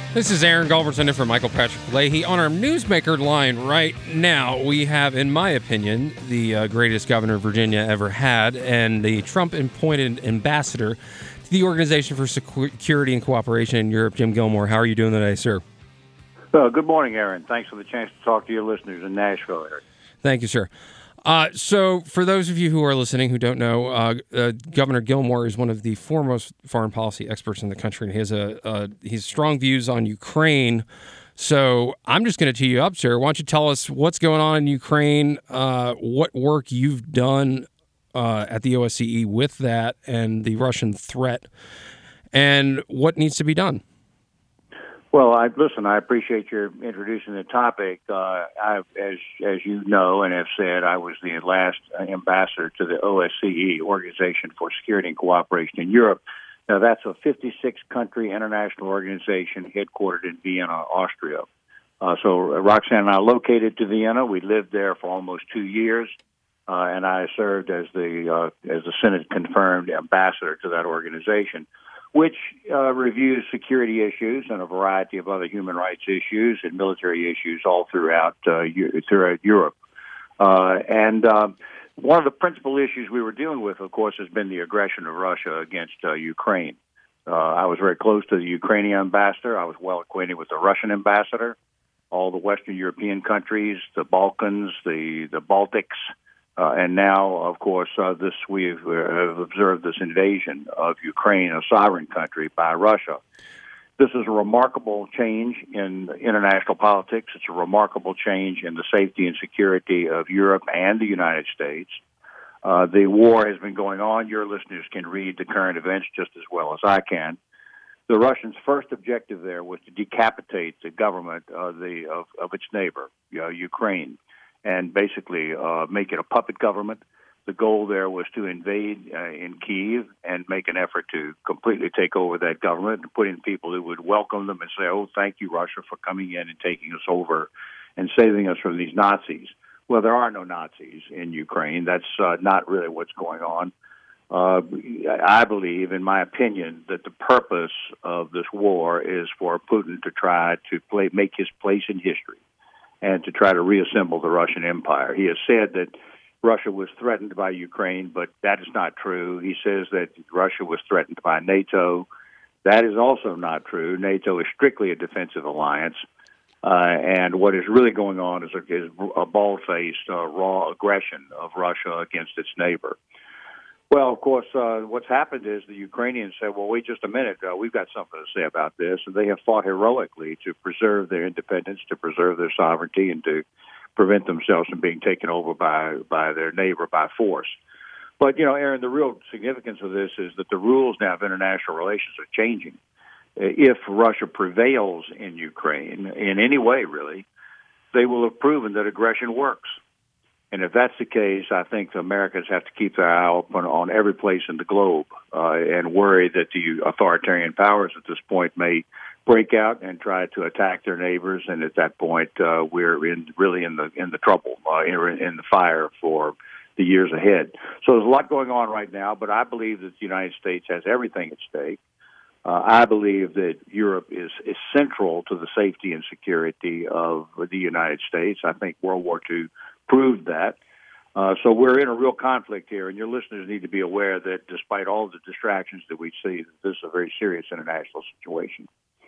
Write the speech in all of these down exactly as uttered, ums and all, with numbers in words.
This is Aaron Galverson in for Michael Patrick Leahy. On our Newsmaker line right now, we have, in my opinion, the uh, greatest governor Virginia ever had, and the Trump-appointed ambassador to the Organization for Security and Cooperation in Europe, Jim Gilmore. How are you doing today, sir? Well, good morning, Aaron. Thanks for the chance to talk to your listeners in Nashville area. Thank you, sir. Uh, so, for those of you who are listening who don't know, uh, uh, Governor Gilmore is one of the foremost foreign policy experts in the country, and he has a uh, he has strong views on Ukraine. So, I'm just going to tee you up, sir. Why don't you tell us what's going on in Ukraine, uh, what work you've done uh, at the O S C E with that and the Russian threat, and what needs to be done? Well, I, listen, I appreciate your introducing the topic. Uh, I, as as you know and have said, I was the last ambassador to the O S C E, Organization for Security and Cooperation in Europe. Now, that's a fifty-six country international organization headquartered in Vienna, Austria. Uh, so Roxanne and I located to Vienna. We lived there for almost two years, uh, and I served as the uh, as the Senate-confirmed ambassador to that organization, which uh, reviews security issues and a variety of other human rights issues and military issues all throughout uh, throughout Europe. Uh, and uh, one of the principal issues we were dealing with, of course, has been the aggression of Russia against uh, Ukraine. Uh, I was very close to the Ukrainian ambassador. I was well acquainted with the Russian ambassador, all the Western European countries, the Balkans, the, the Baltics. Uh, and now, of course, uh, this we've uh, observed this invasion of Ukraine, a sovereign country, by Russia. This is a remarkable change in international politics. It's a remarkable change in the safety and security of Europe and the United States. Uh, the war has been going on. Your listeners can read the current events just as well as I can. The Russians' first objective there was to decapitate the government of, the, of, of its neighbor, uh, Ukraine, and basically uh, make it a puppet government. The goal there was to invade uh, in Kyiv and make an effort to completely take over that government and put in people who would welcome them and say, oh, thank you, Russia, for coming in and taking us over and saving us from these Nazis. Well, there are no Nazis in Ukraine. That's uh, not really what's going on. Uh, I believe, in my opinion, that the purpose of this war is for Putin to try to play, make his place in history and to try to reassemble the Russian Empire. He has said that Russia was threatened by Ukraine, but that is not true. He says that Russia was threatened by NATO. That is also not true. NATO is strictly a defensive alliance, uh, and what is really going on is a, is a bald-faced, uh, raw aggression of Russia against its neighbor. Well, of course, uh, what's happened is the Ukrainians said, well, wait just a minute, uh, we've got something to say about this, and they have fought heroically to preserve their independence, to preserve their sovereignty, and to prevent themselves from being taken over by, by their neighbor by force. But, you know, Aaron, the real significance of this is that the rules now of international relations are changing. If Russia prevails in Ukraine, in any way, really, they will have proven that aggression works. And if that's the case, I think the Americans have to keep their eye open on every place in the globe uh, and worry that the authoritarian powers at this point may break out and try to attack their neighbors. And at that point, uh, we're in really in the in the trouble, uh, in, in the fire for the years ahead. So there's a lot going on right now, but I believe that the United States has everything at stake. Uh, I believe that Europe is, is central to the safety and security of the United States. I think World War Two proved that. Uh, so we're in a real conflict here, and your listeners need to be aware that despite all the distractions that we see, this is a very serious international situation.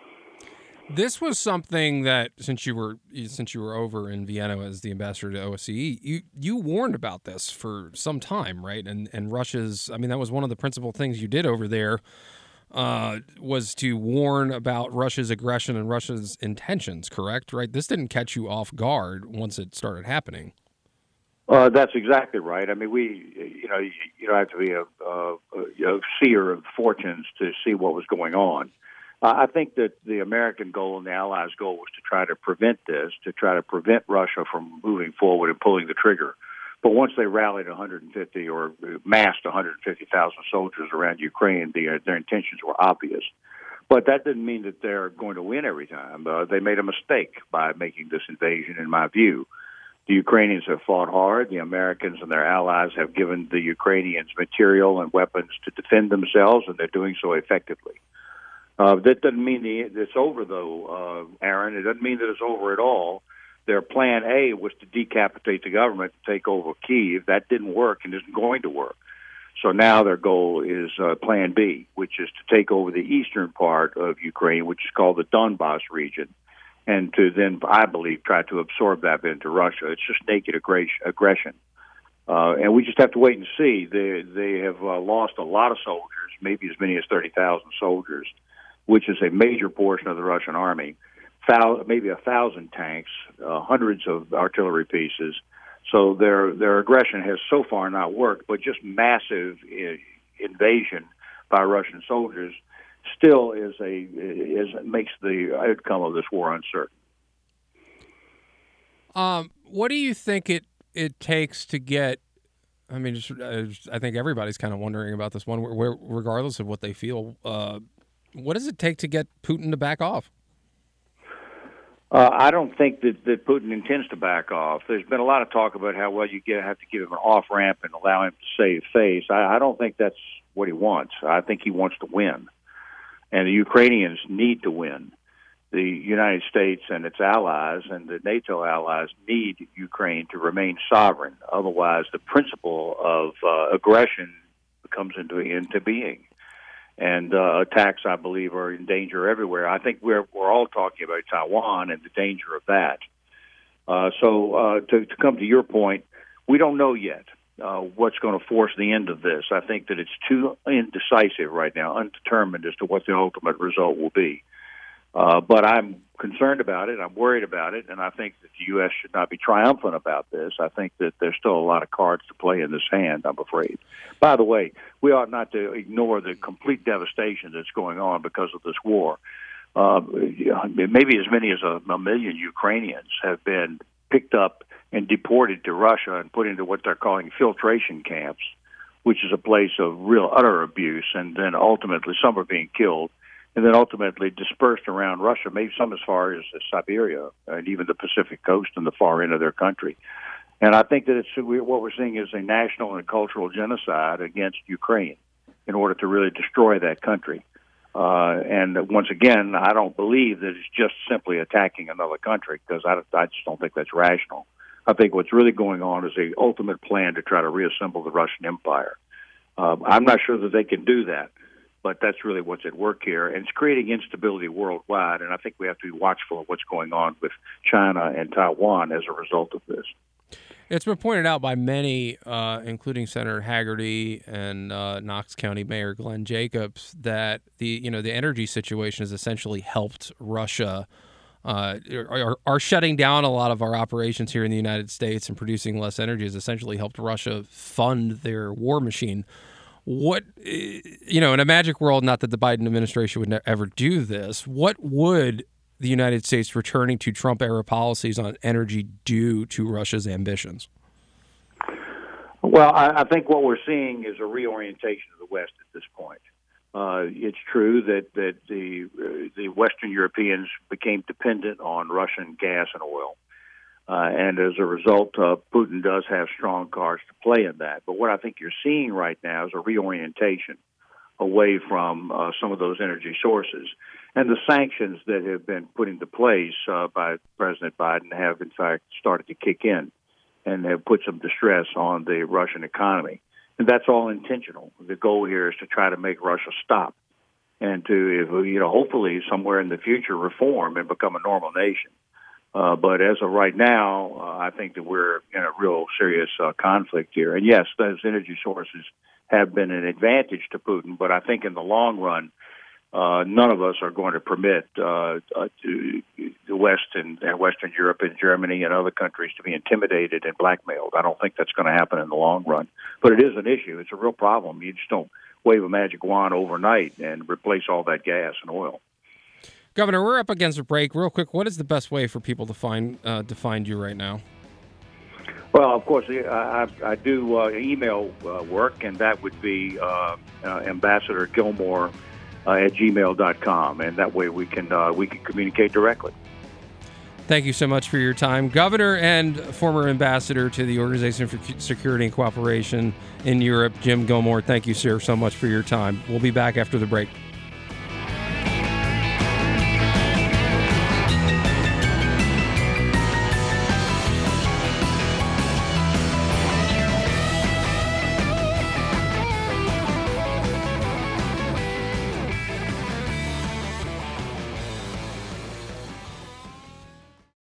This was something that since you were since you were over in Vienna as the ambassador to O S C E, you you warned about this for some time, right? And and Russia's, I mean, that was one of the principal things you did over there, uh, was to warn about Russia's aggression and Russia's intentions, correct? Right? This didn't catch you off guard once it started happening. Uh, that's exactly right. I mean, we, you know, you, you don't have to be a, a, a seer of fortunes to see what was going on. Uh, I think that the American goal and the Allies' goal was to try to prevent this, to try to prevent Russia from moving forward and pulling the trigger. But once they rallied one hundred fifty or massed one hundred fifty thousand soldiers around Ukraine, the, their intentions were obvious. But that didn't mean that they're going to win every time. Uh, they made a mistake by making this invasion, in my view. The Ukrainians have fought hard. The Americans and their allies have given the Ukrainians material and weapons to defend themselves, and they're doing so effectively. Uh, that doesn't mean the, it's over, though, uh, Aaron. It doesn't mean that it's over at all. Their plan A was to decapitate the government and take over Kyiv. That didn't work and isn't going to work. So now their goal is uh, Plan B, which is to take over the eastern part of Ukraine, which is called the Donbas region, and to then, I believe, try to absorb that into Russia. It's just naked aggression. Uh, and we just have to wait and see. They, they have uh, lost a lot of soldiers, maybe as many as thirty thousand soldiers, which is a major portion of the Russian army, maybe a thousand tanks, uh, hundreds of artillery pieces. So their their aggression has so far not worked, but just massive I- invasion by Russian soldiers still is a is makes the outcome of this war uncertain. Um, what do you think it it takes to get? I mean, just, uh, I think everybody's kind of wondering about this one, where, where, regardless of what they feel. Uh, what does it take to get Putin to back off? Uh, I don't think that, that Putin intends to back off. There's been a lot of talk about how, well, you get, have to give him an off-ramp and allow him to save face. I, I don't think that's what he wants. I think he wants to win. And the Ukrainians need to win. The United States and its allies and the NATO allies need Ukraine to remain sovereign. Otherwise, the principle of uh, aggression comes into, into being. And uh, attacks, I believe, are in danger everywhere. I think we're we're all talking about Taiwan and the danger of that. Uh, so uh, to, to come to your point, we don't know yet uh, what's going to force the end of this. I think that it's too indecisive right now, undetermined as to what the ultimate result will be. Uh, but I'm concerned about it. I'm worried about it, and I think that the U S should not be triumphant about this. I think that there's still a lot of cards to play in this hand, I'm afraid. By the way, we ought not to ignore the complete devastation that's going on because of this war. Uh, maybe as many as a, a million Ukrainians have been picked up and deported to Russia and put into what they're calling filtration camps, which is a place of real utter abuse, and then ultimately some are being killed. And then ultimately dispersed around Russia, maybe some as far as Siberia and even the Pacific coast and the far end of their country. And I think that it's what we're seeing is a national and cultural genocide against Ukraine in order to really destroy that country. Uh, and once again, I don't believe that it's just simply attacking another country, because I, I just don't think that's rational. I think what's really going on is a ultimate plan to try to reassemble the Russian Empire. Uh, I'm not sure that they can do that. But that's really what's at work here, and it's creating instability worldwide, and I think we have to be watchful of what's going on with China and Taiwan as a result of this. It's been pointed out by many, uh, including Senator Hagerty and uh, Knox County Mayor Glenn Jacobs, that the you know the energy situation has essentially helped Russia, uh, are, are shutting down a lot of our operations here in the United States and producing less energy has essentially helped Russia fund their war machine. What, you know, in a magic world, not that the Biden administration would ever do this, what would the United States returning to Trump-era policies on energy do to Russia's ambitions? Well, I, I think what we're seeing is a reorientation of the West at this point. Uh, it's true that, that the, uh, the Western Europeans became dependent on Russian gas and oil. Uh, and as a result, uh, Putin does have strong cards to play in that. But what I think you're seeing right now is a reorientation away from uh, some of those energy sources. And the sanctions that have been put into place uh, by President Biden have, in fact, started to kick in and have put some distress on the Russian economy. And that's all intentional. The goal here is to try to make Russia stop and to, you know, hopefully somewhere in the future reform and become a normal nation. Uh, but as of right now, uh, I think that we're in a real serious uh, conflict here. And yes, those energy sources have been an advantage to Putin, but I think in the long run, uh, none of us are going to permit uh, uh, to the West and, and Western Europe and Germany and other countries to be intimidated and blackmailed. I don't think that's going to happen in the long run. But it is an issue. It's a real problem. You just don't wave a magic wand overnight and replace all that gas and oil. Governor, we're up against a break. Real quick, what is the best way for people to find uh, to find you right now? Well, of course, I, I do uh, email uh, work, and that would be uh, uh, Ambassador Gilmore uh, at gmail dot com, and that way we can uh, we can communicate directly. Thank you so much for your time. Governor and former ambassador to the Organization for Security and Cooperation in Europe, Jim Gilmore, thank you, sir, so much for your time. We'll be back after the break.